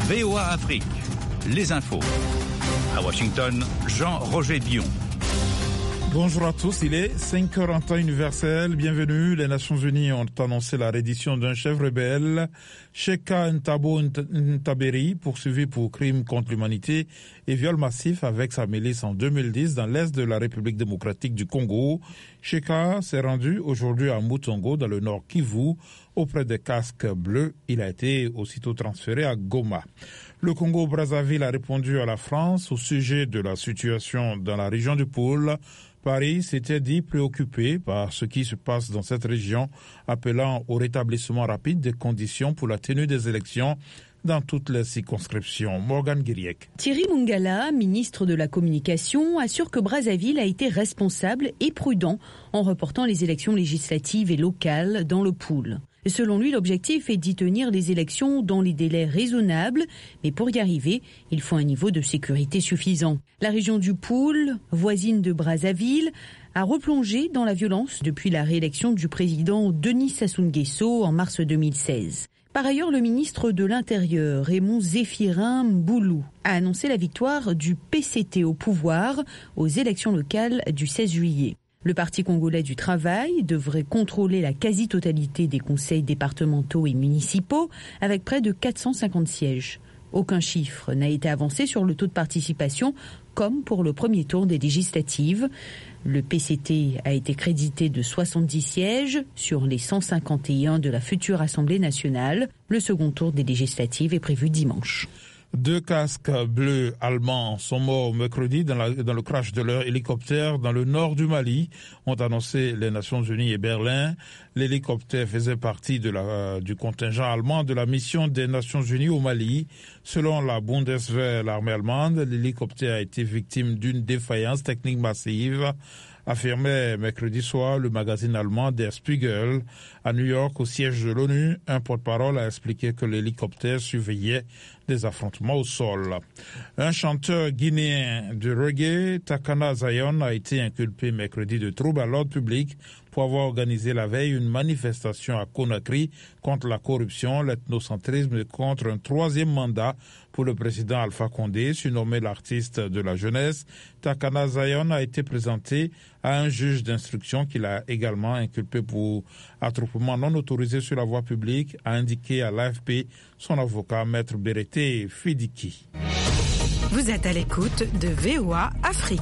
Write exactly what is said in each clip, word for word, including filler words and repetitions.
V O A Afrique, les infos. À Washington, Jean-Roger Dion. Bonjour à tous, il est cinq heures en temps universel. Bienvenue. Les Nations Unies ont annoncé la reddition d'un chef rebelle, Cheka Ntabo Ntaberi, poursuivi pour crimes contre l'humanité et viol massif avec sa milice en deux mille dix dans l'est de la République démocratique du Congo. Cheka s'est rendu aujourd'hui à Mutongo, dans le nord Kivu, auprès des casques bleus. Il a été aussitôt transféré à Goma. Le Congo-Brazzaville a répondu à la France au sujet de la situation dans la région du Pôle. Paris s'était dit préoccupé par ce qui se passe dans cette région, appelant au rétablissement rapide des conditions pour la tenue des élections dans toutes les circonscriptions. Morgan Guiriec. Thierry Mungala, ministre de la Communication, assure que Brazzaville a été responsable et prudent en reportant les élections législatives et locales dans le Pôle. Selon lui, l'objectif est d'y tenir les élections dans les délais raisonnables, mais pour y arriver, il faut un niveau de sécurité suffisant. La région du Pôle, voisine de Brazzaville, a replongé dans la violence depuis la réélection du président Denis Sassou Nguesso en mars deux mille seize. Par ailleurs, le ministre de l'Intérieur, Raymond Zéphirin Mboulou, a annoncé la victoire du P C T au pouvoir aux élections locales du seize juillet. Le Parti congolais du travail devrait contrôler la quasi-totalité des conseils départementaux et municipaux avec près de quatre cent cinquante sièges. Aucun chiffre n'a été avancé sur le taux de participation comme pour le premier tour des législatives. Le P C T a été crédité de soixante-dix sièges sur les cent cinquante et un de la future Assemblée nationale. Le second tour des législatives est prévu dimanche. Deux casques bleus allemands sont morts mercredi dans, la, dans le crash de leur hélicoptère dans le nord du Mali, ont annoncé les Nations Unies et Berlin. L'hélicoptère faisait partie de la, du contingent allemand de la mission des Nations Unies au Mali. Selon la Bundeswehr, l'armée allemande, l'hélicoptère a été victime d'une défaillance technique massive, affirmait mercredi soir le magazine allemand Der Spiegel. À New York, au siège de l'ONU, un porte-parole a expliqué que l'hélicoptère surveillait des affrontements au sol. Un chanteur guinéen de reggae, Takana Zion, a été inculpé mercredi de troubles à l'ordre public pour avoir organisé la veille une manifestation à Conakry contre la corruption, l'ethnocentrisme et contre un troisième mandat pour le président Alpha Condé, surnommé l'artiste de la jeunesse. Takana Zion a été présenté à un juge d'instruction qui l'a également inculpé pour attroupement non autorisé sur la voie publique, a indiqué à l'A F P son avocat, Maître Bérété Fidiki. Vous êtes à l'écoute de V O A Afrique.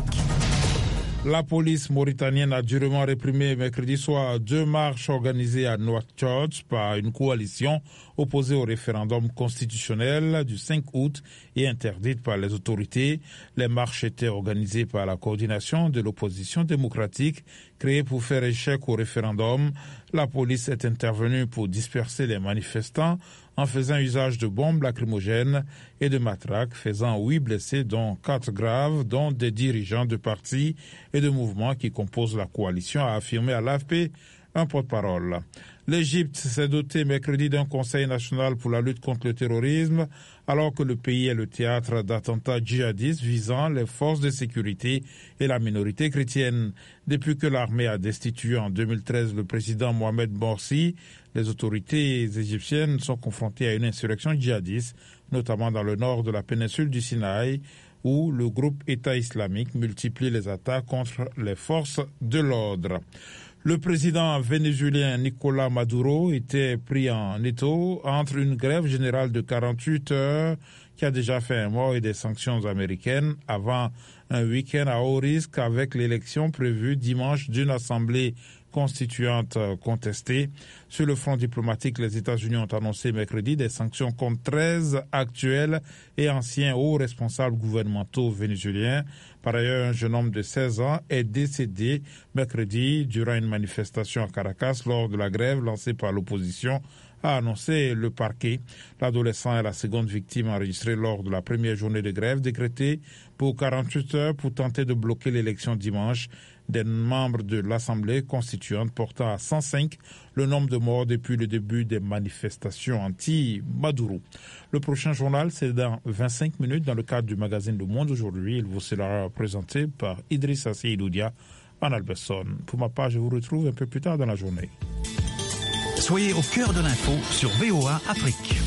La police mauritanienne a durement réprimé mercredi soir deux marches organisées à Nouakchott par une coalition opposée au référendum constitutionnel du cinq août et interdite par les autorités. Les marches étaient organisées par la coordination de l'opposition démocratique créée pour faire échec au référendum. La police est intervenue pour disperser les manifestants en faisant usage de bombes lacrymogènes et de matraques, faisant huit blessés, dont quatre graves, dont des dirigeants de partis et de mouvements qui composent la coalition, a affirmé à l'A F P un porte-parole. L'Égypte s'est dotée mercredi d'un conseil national pour la lutte contre le terrorisme, alors que le pays est le théâtre d'attentats djihadistes visant les forces de sécurité et la minorité chrétienne. Depuis que l'armée a destitué en deux mille treize le président Mohamed Morsi, les autorités égyptiennes sont confrontées à une insurrection djihadiste, notamment dans le nord de la péninsule du Sinaï, où le groupe État islamique multiplie les attaques contre les forces de l'ordre. Le président vénézuélien Nicolás Maduro était pris en étau entre une grève générale de quarante-huit heures qui a déjà fait un mort et des sanctions américaines avant un week-end à haut risque avec l'élection prévue dimanche d'une assemblée constituante contestée. Sur le front diplomatique, les États-Unis ont annoncé mercredi des sanctions contre treize actuels et anciens hauts responsables gouvernementaux vénézuéliens. Par ailleurs, un jeune homme de seize ans est décédé mercredi durant une manifestation à Caracas lors de la grève lancée par l'opposition, a annoncé le parquet. L'adolescent est la seconde victime enregistrée lors de la première journée de grève décrétée pour quarante-huit heures pour tenter de bloquer l'élection dimanche des membres de l'Assemblée constituante, portant à cent cinq le nombre de morts depuis le début des manifestations anti-Maduro. Le prochain journal, c'est dans vingt-cinq minutes dans le cadre du magazine Le Monde aujourd'hui. Il vous sera présenté par Idrissa Seydoudia en Alberson. Pour ma part, je vous retrouve un peu plus tard dans la journée. Soyez au cœur de l'info sur V O A Afrique.